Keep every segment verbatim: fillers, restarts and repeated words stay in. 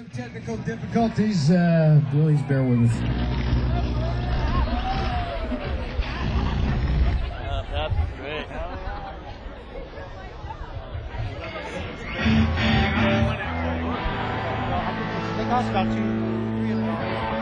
some technical difficulties. Uh, please bear with us. Uh, that's great. It costs about two, three and a half.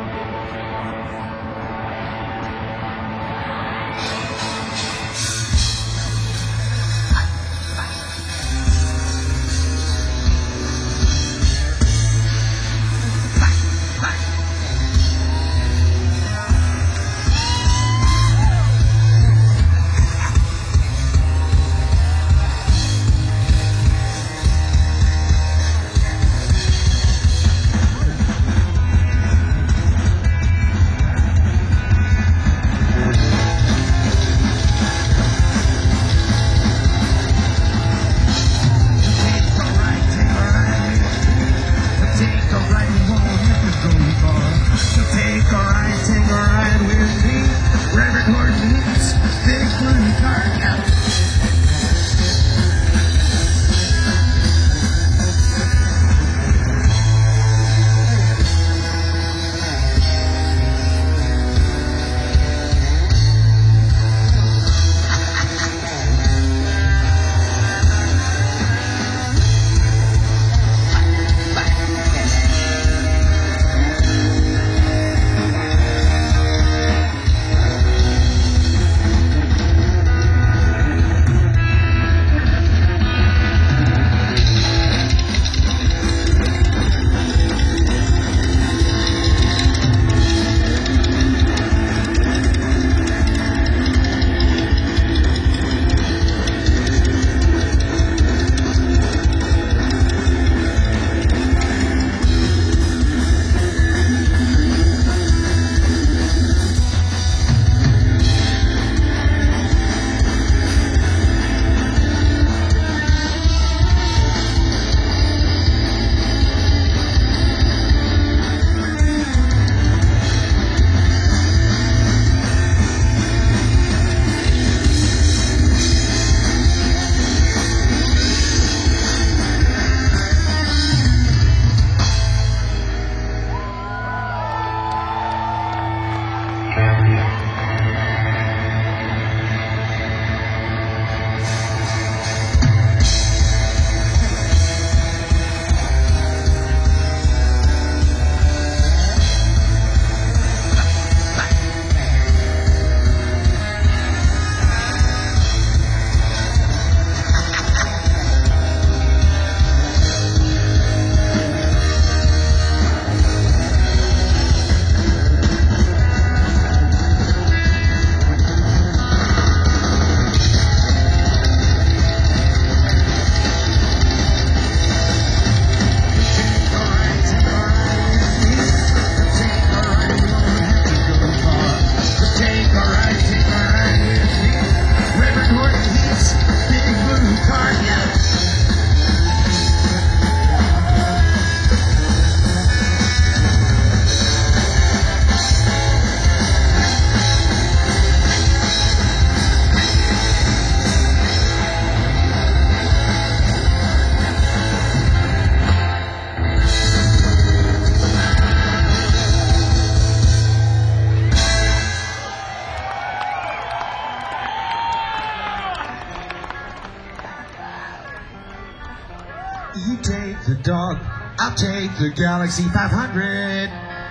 You take the dog, I'll take the Galaxy five hundred.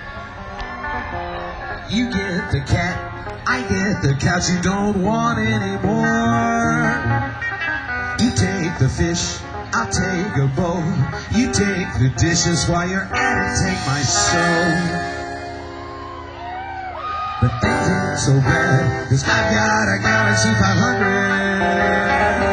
You get the cat, I get the couch you don't want anymore. You take the fish, I'll take a bowl. You take the dishes while you're at it, take my soul. But things ain't so bad, cause I've got a Galaxy five hundred.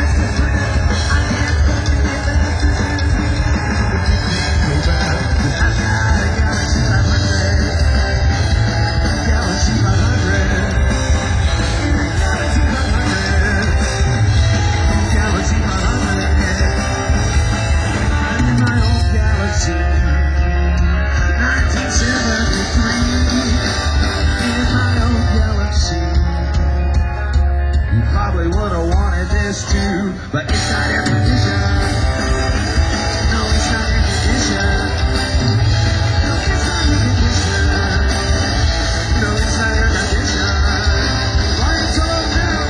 I just true, but it's not air conditioned. No, it's not air conditioned. No, it's not air conditioned. No, it's not air conditioned. Lights off now.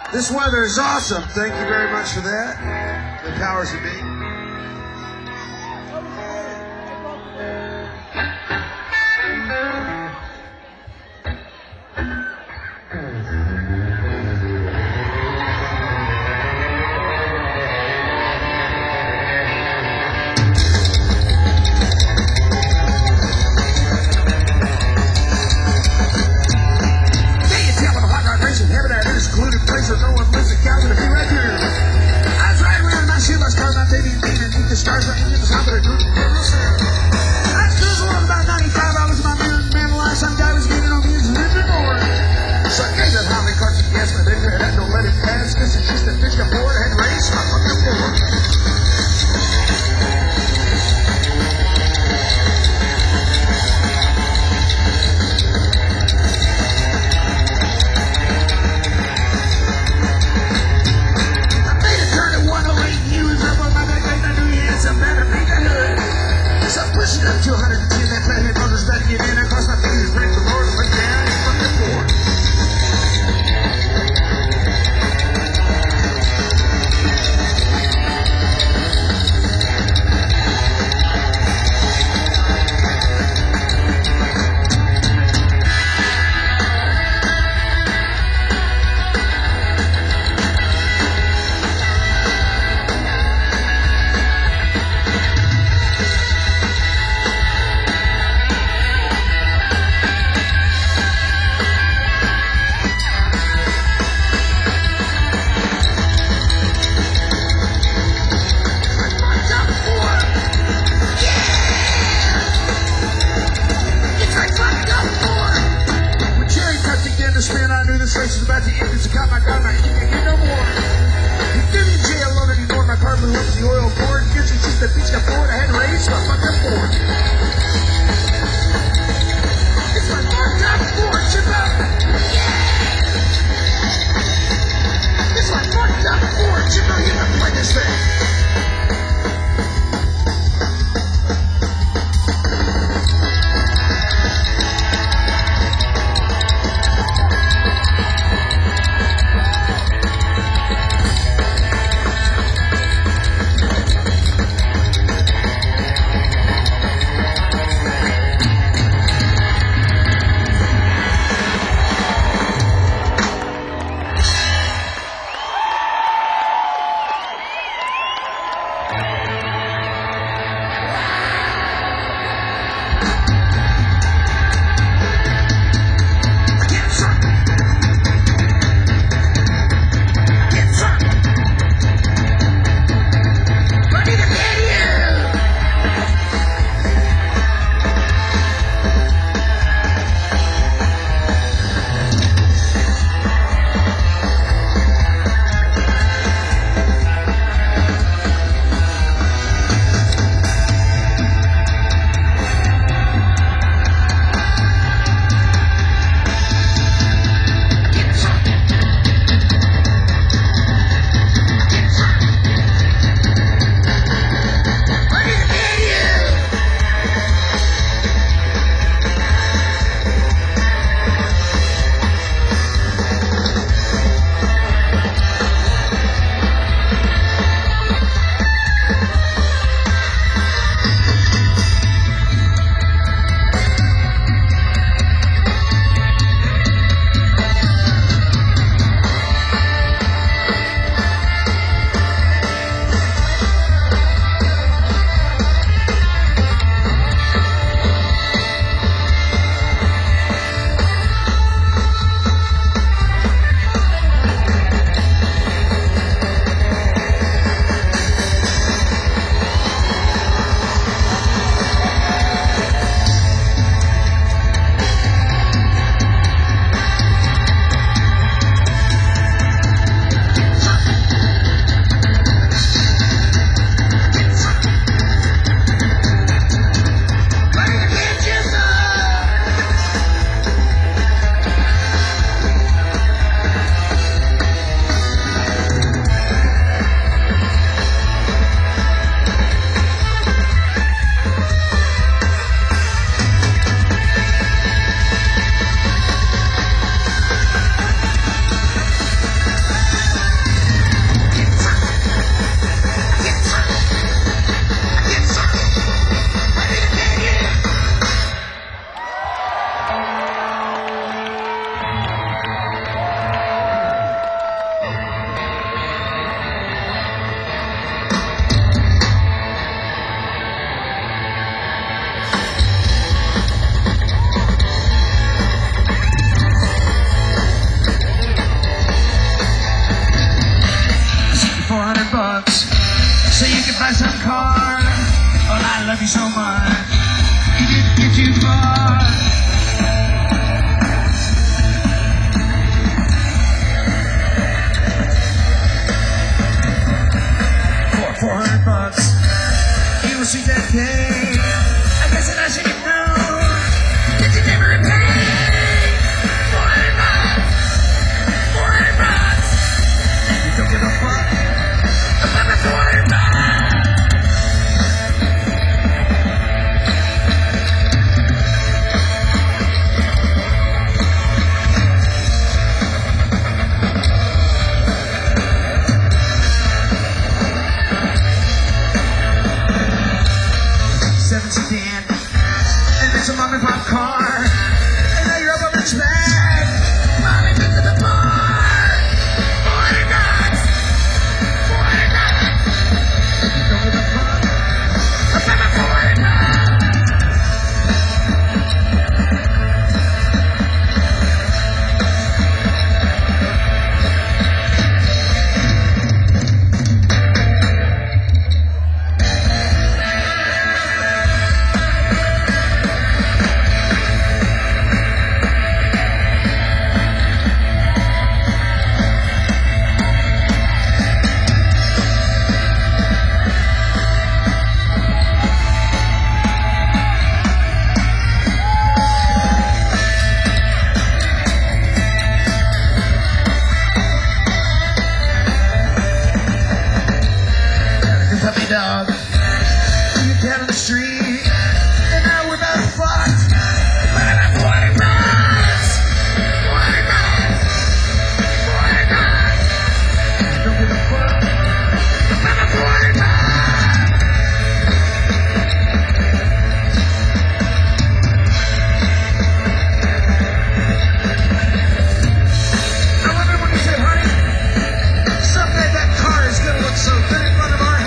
This weather is awesome. Thank you very much for that. The powers that be. Secluded place where no one lives, a cabin to be right here. I was riding around in my shoebox car, my baby she said, hey, I guess that I should get known. Did you never repay? four hundred bucks, four hundred bucks. You don't give a fuck about the four hundred bucks. Seven sedan, and it's a mom and pop car, and now you're up on the track. Mommy took to the bar. four hundred bucks, four hundred bucks. You don't give a fuck about my four hundred bucks. Puppy dog, you down on the street, and now we're about fucked. But I'm at forty bucks, forty bucks, forty bucks. Don't give a fuck. I'm at forty bucks. I wonder what you say, honey. Someday that car is gonna look so good in front of our house.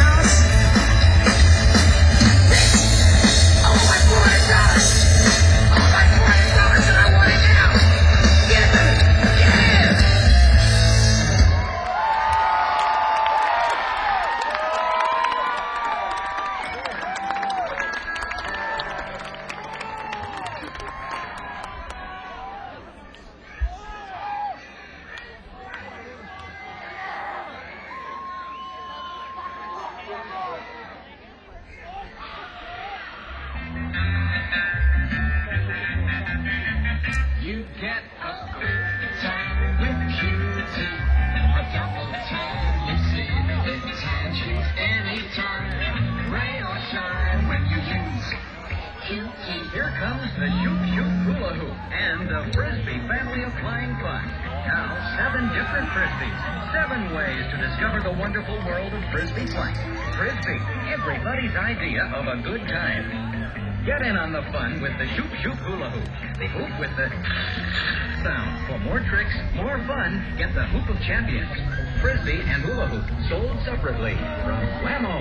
You get a good time with Q T. A double time, you see it's handshakes anytime. Rain or shine when you use Q T. Here comes the Shoop Shoop Hula Hoop and the Frisbee family of flying fun. Now, seven different Frisbees. Seven ways to discover the wonderful world of Frisbee flight. Frisbee, everybody's idea of a good time. Get in on the fun with the Shoop Shoop Hula Hoop. The hoop with the sound. For more tricks, more fun, get the Hoop of Champions. Frisbee and Hula Hoop, sold separately from Whammo.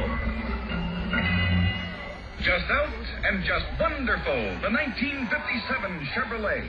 Just out and just wonderful, the nineteen fifty-seven Chevrolet.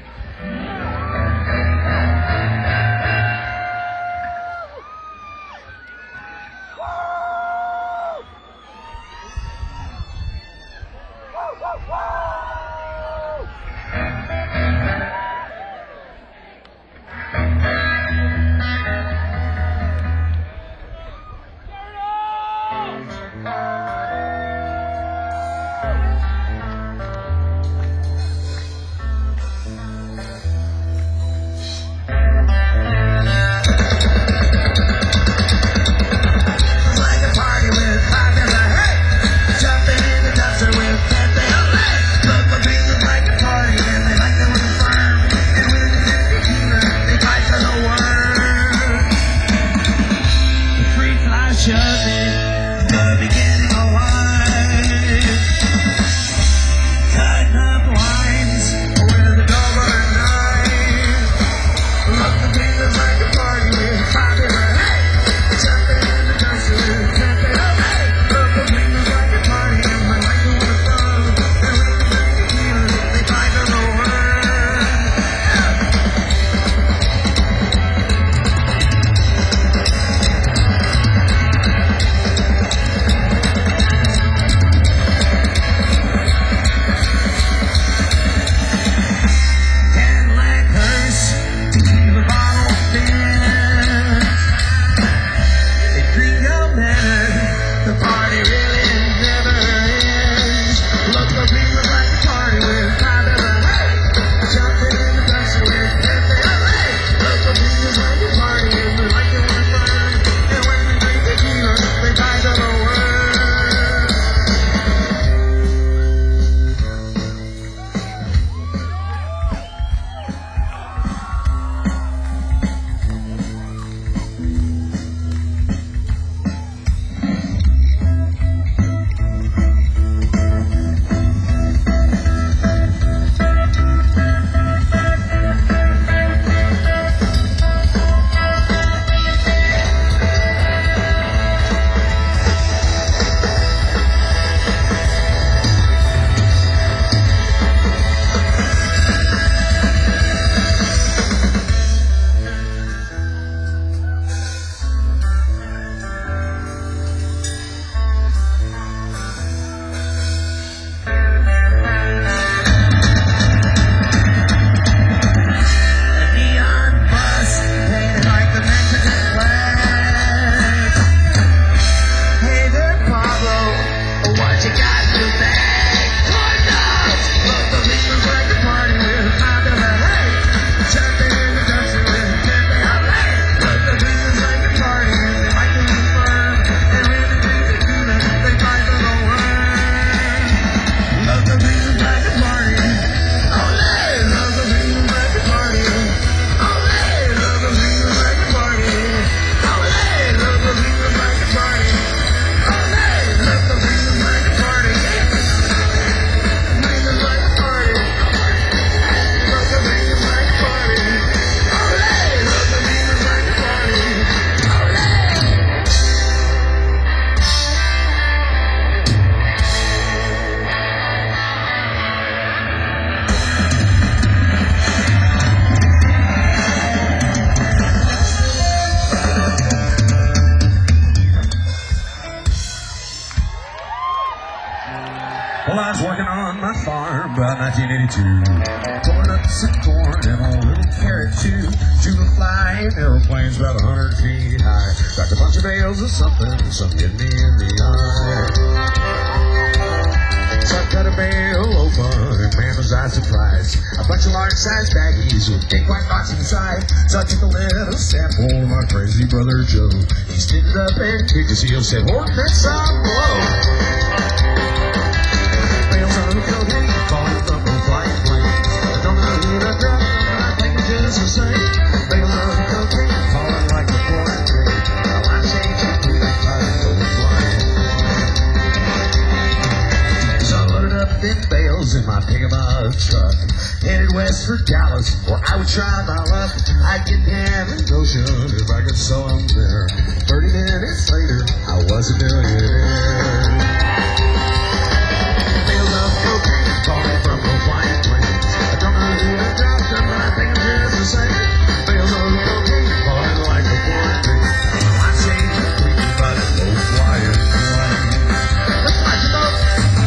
on my farm about nineteen eighty-two. Pulling up some corn and a little carrot too. Shooting flying airplanes about a hundred feet high. Got a bunch of bales of something, some hit me in the eye. So I cut a bale open, and man was I surprised. A bunch of large-sized baggies with big white box inside. So I took a little sample of my crazy brother Joe. He stood it up and kicked his heel, said, "Hold that some blow." Bales of cocaine falling from the flying plane. I don't know who to drop, but I think it's just the same. Bales of cocaine falling like a pouring rain. Now I changed it to that fire go flying. Up in bales in my pickup truck, headed west for Dallas, where I would try my luck. I'd get down in Goshen if I could saw him there. Thirty minutes later, I was a millionaire. Bales of cocaine falling from the flying planes. I don't know who I dropped them, but I think it's just the same. Bales of cocaine falling like a pouring rain. I changed completely by the low flying plane. Let's flash it up.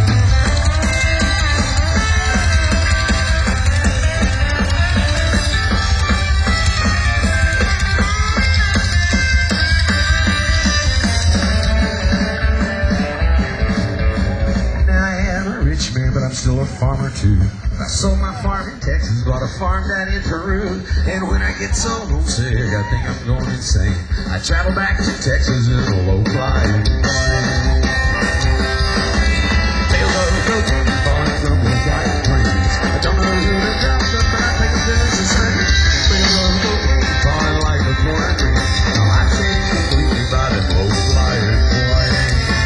But I'm still a farmer too. I sold my farm in Texas, bought a farm down in Peru. And when I get so homesick, I think I'm going insane. I travel back to Texas in a low-flying plane. Bales of cocaine falling from the flying planes. I don't know who to drop them, but I think it's just the same. Bales of cocaine falling like a pouring rain. Now I changed completely by the low-flying plane.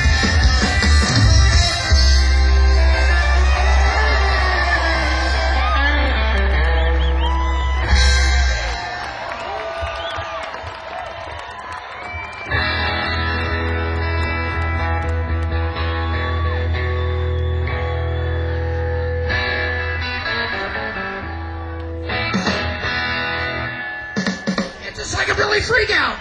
Freak out!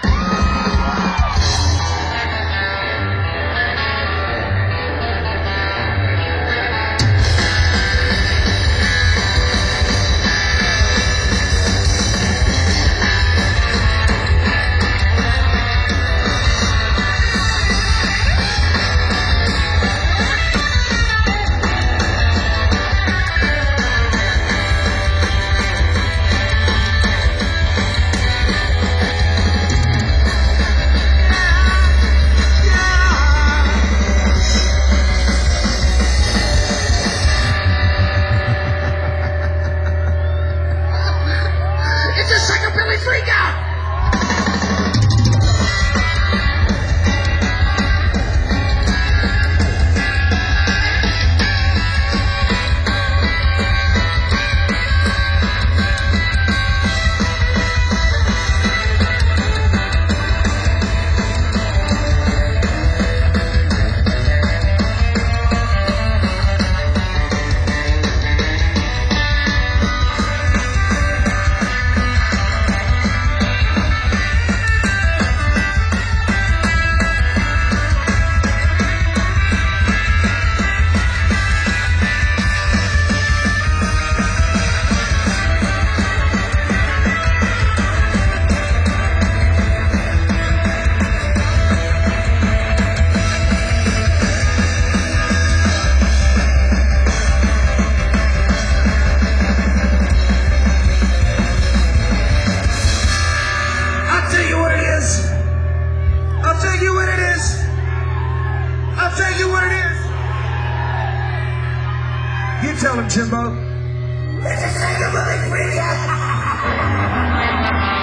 Tell him, Jimbo. It's a psychobilly freak out.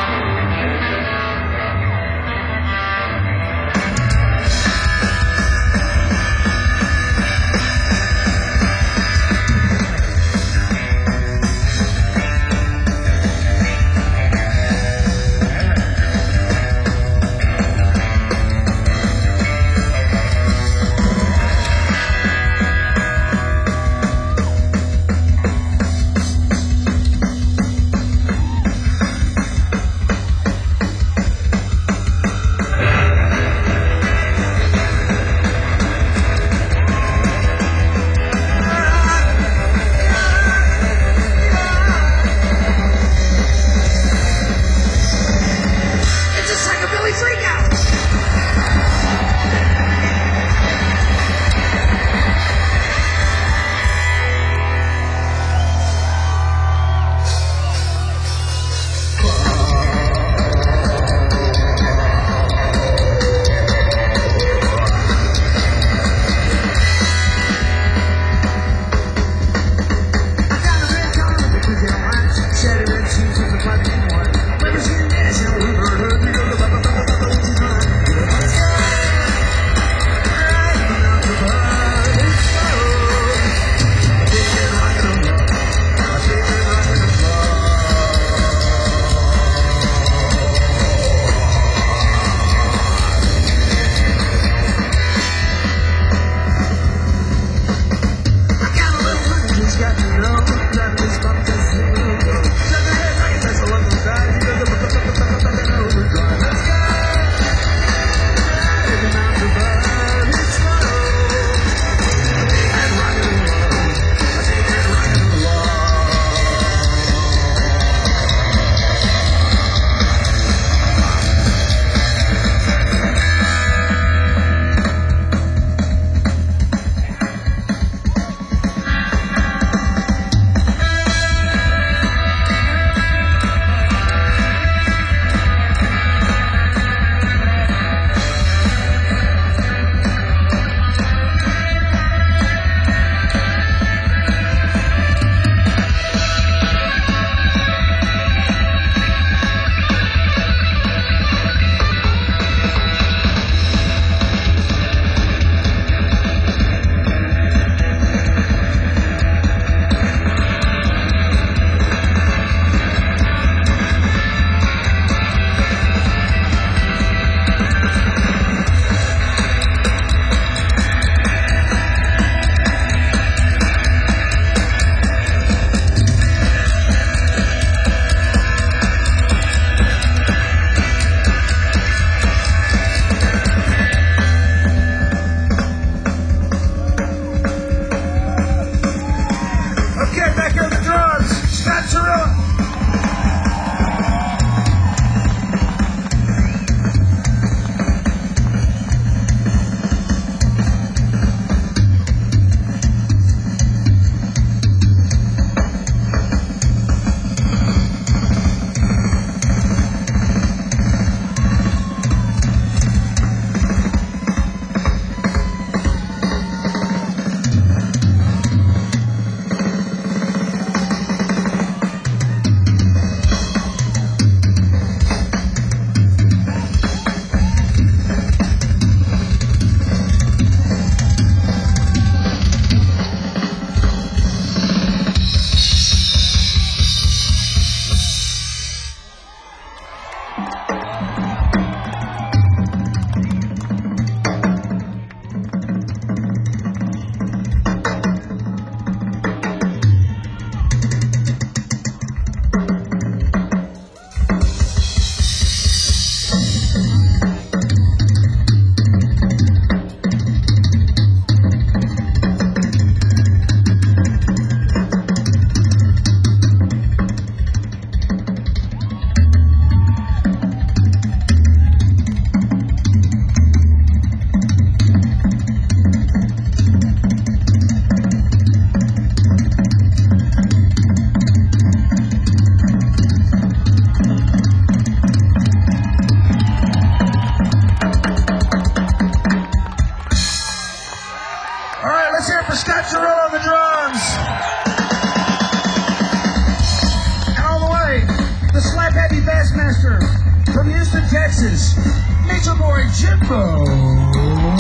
Jimbo.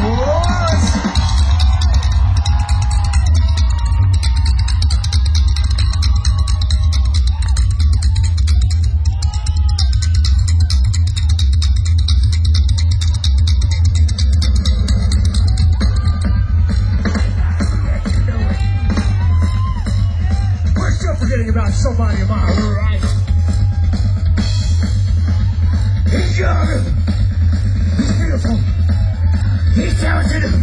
We're still forgetting about somebody of my right. He's young. He's beautiful. He's talented.